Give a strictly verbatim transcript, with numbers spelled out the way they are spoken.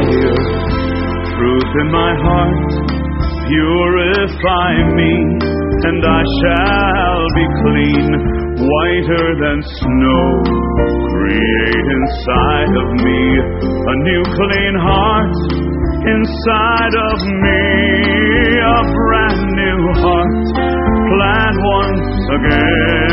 fire. Truth in my heart, purify me, and I shall be clean, whiter than snow. Create inside of me a new clean heart, inside of me a brand new heart. Plant once again.